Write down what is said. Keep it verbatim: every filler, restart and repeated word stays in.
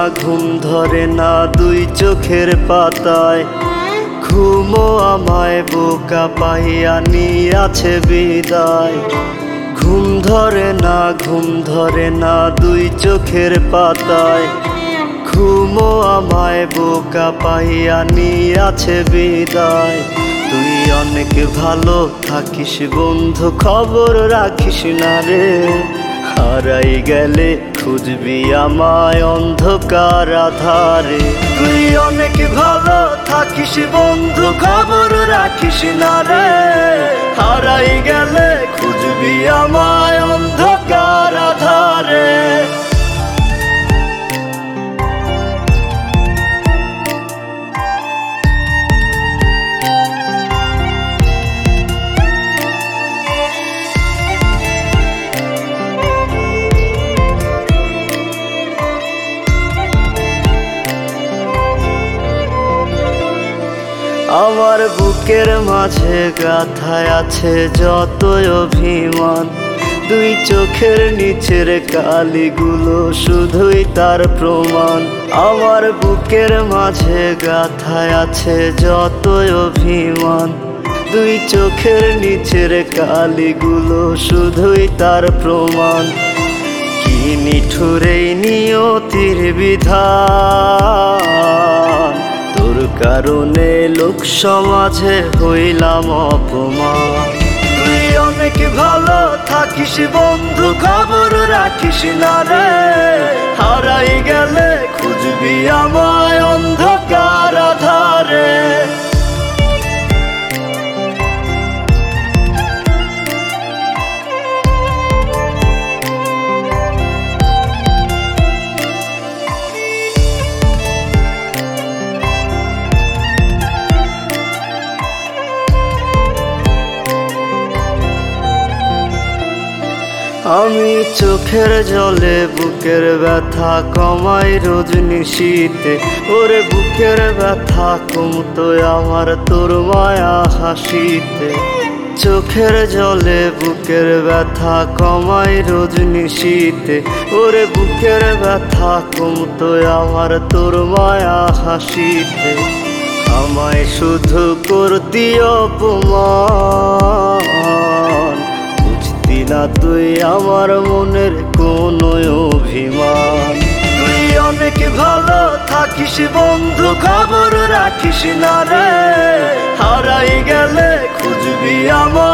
ঘুম ধরে না দুই চোখের পাতায়, ঘুমো আমায় বোকা পাইয়া নিয়াছে বিদায়। ঘুম ধরে না ঘুম ধরে না দুই চোখের পাতায়, ঘুমো আমায় বোকা পাইয়া নিয়াছে বিদায়। তুই অনেক ভালো থাকিস বন্ধু, খবর রাখিস না রে, হারাই গেলে খুঁজবি আমায় অন্ধকার আধারে। তুই অনেক ভালো থাকিস বন্ধু, খবর রাখিস না রে, হারাই গেলে খুঁজবি আমায় অন্ধকার আধারে। আমার বুকের মাঝে গাথায় আছে যতই অভিমান, দুই চোখের নিচের কালিগুলো শুধুই তার প্রমাণ। আমার বুকের মাঝে গাথায় আছে যতই অভিমান, দুই চোখের নিচের কালিগুলো শুধুই তার প্রমাণ। কি নিঠুর এই নিয়তির বিধান, তোর কারণে লোক সমাজে হইলাম অপমান। তুই অনেক ভালো থাকিস বন্ধু, খবর রাখিস না রে, হারাই গেলে খুঁজবি আমায় অন্ধকার আধারে। আমি চোখের জলে বুকের ব্যথা কমাই রোজ নিশীতে, ওরে বুকের ব্যথা কমতো আমার তোর মায়া হাসিতে। চোখের জলে বুকের ব্যথা কমাই রোজ নিশীতে, ওরে বুকের ব্যথা কমতো আমার তোর মায়া হাসিতে। আমায় শুধু করতি অপমান, না তুই আমার মনের কোনো অভিমান। তুই অনেক ভালো থাকিস বন্ধু, খবর রাখিস না রে, হারাই গেলে খুঁজবি আমার